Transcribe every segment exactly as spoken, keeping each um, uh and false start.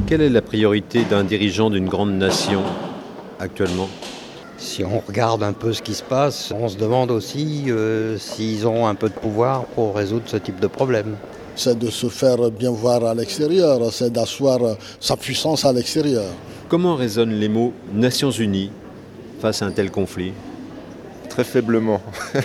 Quelle est la priorité d'un dirigeant d'une grande nation actuellement ? Si on regarde un peu ce qui se passe, on se demande aussi euh, s'ils ont un peu de pouvoir pour résoudre ce type de problème. C'est de se faire bien voir à l'extérieur, c'est d'asseoir sa puissance à l'extérieur. Comment résonnent les mots « Nations Unies » face à un tel conflit ? Très faiblement.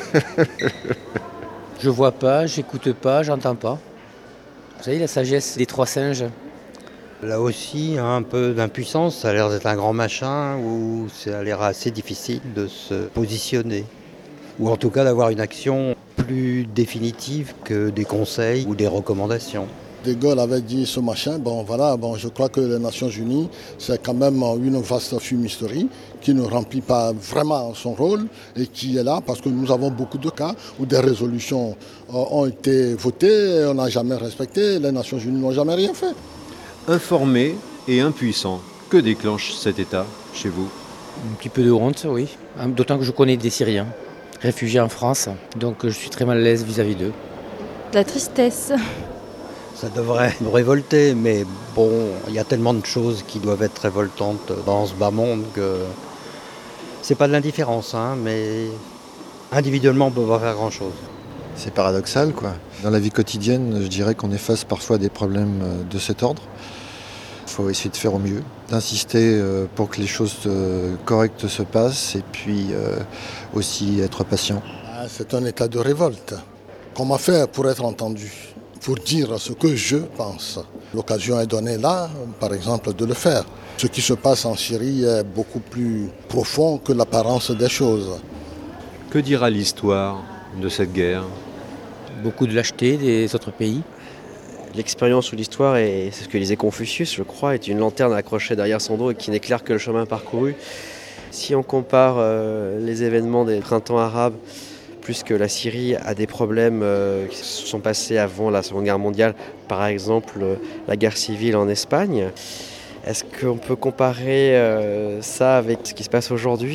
Je vois pas, j'écoute pas, j'entends pas. Vous savez, la sagesse des trois singes. Là aussi, un peu d'impuissance, ça a l'air d'être un grand machin où ça a l'air assez difficile de se positionner. Ou en tout cas d'avoir une action plus définitive que des conseils ou des recommandations. De Gaulle avait dit ce machin, bon voilà, bon, je crois que les Nations Unies, c'est quand même une vaste fumisterie qui ne remplit pas vraiment son rôle et qui est là parce que nous avons beaucoup de cas où des résolutions ont été votées, on n'a jamais respecté, les Nations Unies n'ont jamais rien fait. Informé et impuissant, que déclenche cet état chez vous ? Un petit peu de honte, oui. D'autant que je connais des Syriens, réfugiés en France, donc je suis très mal à l'aise vis-à-vis d'eux. De la tristesse. Ça devrait me révolter, mais bon, il y a tellement de choses qui doivent être révoltantes dans ce bas monde que c'est pas de l'indifférence, hein, mais individuellement on ne peut pas faire grand-chose. C'est paradoxal, quoi. Dans la vie quotidienne, je dirais qu'on est face parfois à des problèmes de cet ordre. Il faut essayer de faire au mieux, d'insister pour que les choses correctes se passent et puis aussi être patient. C'est un état de révolte. Comment faire pour être entendu ? Pour dire ce que je pense. L'occasion est donnée là, par exemple, de le faire. Ce qui se passe en Syrie est beaucoup plus profond que l'apparence des choses. Que dira l'histoire de cette guerre ? Beaucoup de lâcheté des autres pays. L'expérience ou l'histoire, et c'est ce que disait Confucius, je crois, est une lanterne accrochée derrière son dos et qui n'éclaire que le chemin parcouru. Si on compare euh, les événements des printemps arabes, plus que la Syrie a des problèmes euh, qui se sont passés avant la Seconde Guerre mondiale, par exemple euh, la guerre civile en Espagne, est-ce qu'on peut comparer euh, ça avec ce qui se passe aujourd'hui ?